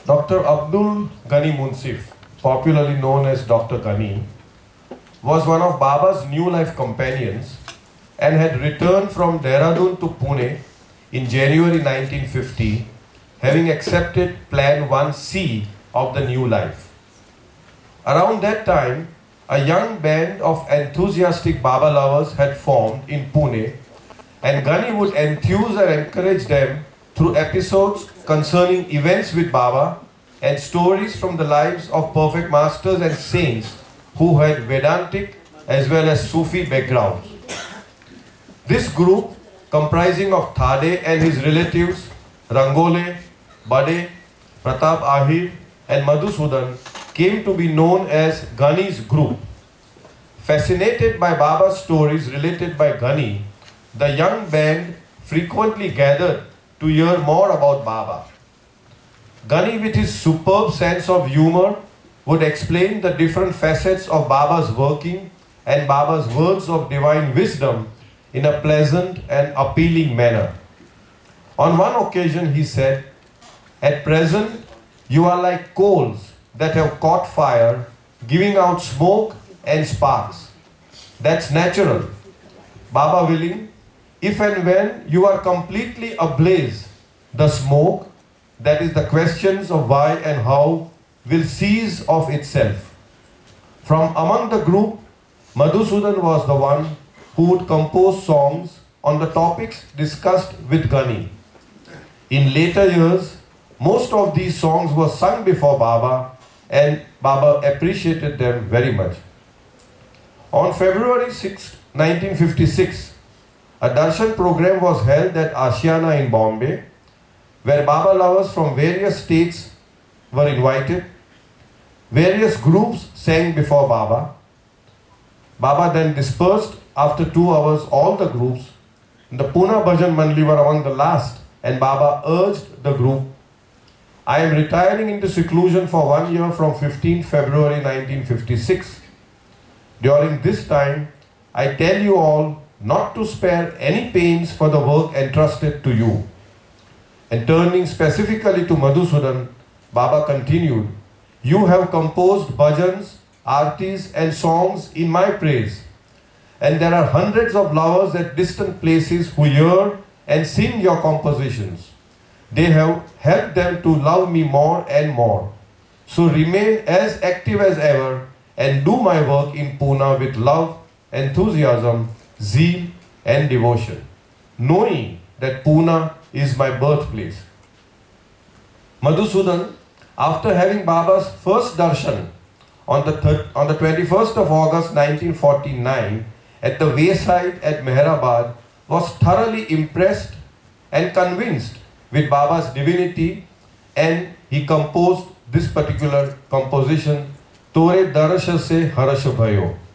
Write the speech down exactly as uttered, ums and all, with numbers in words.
Doctor Abdul Ghani Munsif, popularly known as Doctor Ghani, was one of Baba's New Life companions and had returned from Dehradun to Pune in January nineteen fifty, having accepted Plan one C of the New Life. Around that time, a young band of enthusiastic Baba lovers had formed in Pune, and Ghani would enthuse and encourage them through episodes concerning events with Baba and stories from the lives of perfect masters and saints who had Vedantic as well as Sufi backgrounds. This group, comprising of Thade and his relatives Rangole, Bade, Pratap Ahir and Madhusudan, came to be known as Ghani's group. Fascinated by Baba's stories related by Ghani, the young band frequently gathered to hear more about Baba. Ghani, with his superb sense of humor, would explain the different facets of Baba's working and Baba's words of divine wisdom in a pleasant and appealing manner. On one occasion he said, "At present you are like coals that have caught fire, giving out smoke and sparks. That's natural. Baba willing, if and when you are completely ablaze, the smoke, that is the questions of why and how, will cease of itself." From among the group, Madhusudan was the one who would compose songs on the topics discussed with Ghani. In later years, most of these songs were sung before Baba, and Baba appreciated them very much. On February sixth, nineteen fifty-six, a darshan program was held at Ashiana in Bombay, where Baba lovers from various states were invited. Various groups sang before Baba. Baba then dispersed after two hours all the groups. The Pune Bhajan Mandali were among the last, and Baba urged the group, "I am retiring into seclusion for one year from fifteenth February nineteen fifty-six. During this time, I tell you all not to spare any pains for the work entrusted to you." And turning specifically to Madhusudan, Baba continued, "You have composed bhajans, artis and songs in my praise, and there are hundreds of lovers at distant places who hear and sing your compositions. They have helped them to love me more and more. So remain as active as ever and do my work in Pune with love, enthusiasm, zeal and devotion, knowing that Pune is my birthplace." Madhusudan, after having Baba's first darshan on the, third, on the twenty-first of August nineteen forty-nine at the wayside at Meherabad, was thoroughly impressed and convinced with Baba's divinity, and he composed this particular composition, "Tore Darasha Se Harash Bhayo."